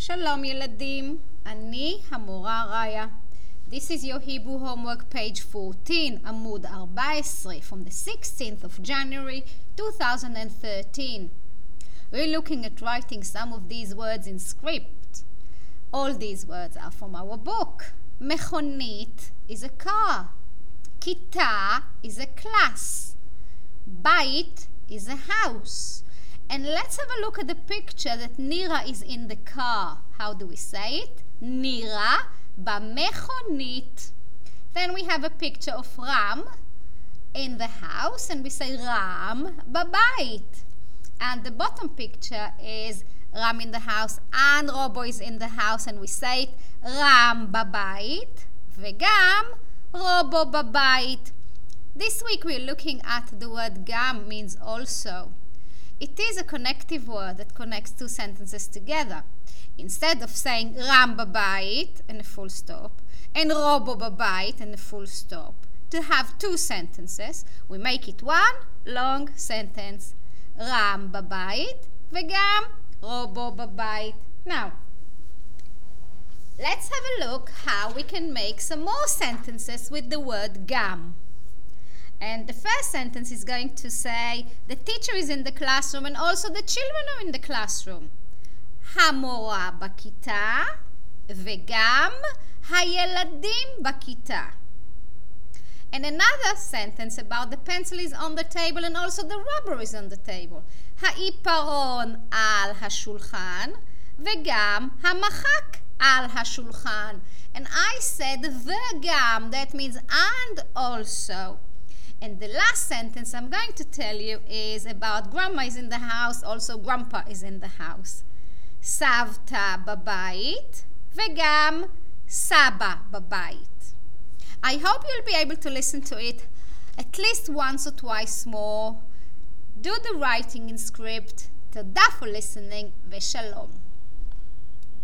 שלום ילדים, אני המורה ראיה. This is your Hebrew homework page 14, עמוד 14, from the 16th of January 2013. We're looking at writing some of these words in script. All these words are from our book. מכונית is a car. כיתה is a class. בית is a house. And let's have a look at the picture that Nira is in the car. How do we say it? Nira במכונית. Then we have a picture of Ram in the house and we say Ram בבית. And the bottom picture is Ram in the house and Robo is in the house and we say it Ram בבית וגם Robo בבית. This week we're looking at the word gam means also. It is a connective word that connects two sentences together. Instead of saying Ram b'bayit and a full stop and Robo b'bayit and a full stop, to have two sentences, we make it one long sentence. Ram b'bayit v'gam Robo b'bayit. Now, let's have a look how we can make some more sentences with the word gam. And the first sentence is going to say, the teacher is in the classroom and also the children are in the classroom. המורה בכיתה וגם הילדים בכיתה. And another sentence about the pencil is on the table and also the rubber is on the table. העיפרון על השולחן וגם המחק על השולחן. And I said וגם, that means and also. And the last sentence I'm going to tell you is about grandma is in the house, also grandpa is in the house. סבתא בבית וגם סבא בבית. I hope you'll be able to listen to it at least once or twice more. Do the writing in script. תודה for listening ושלום.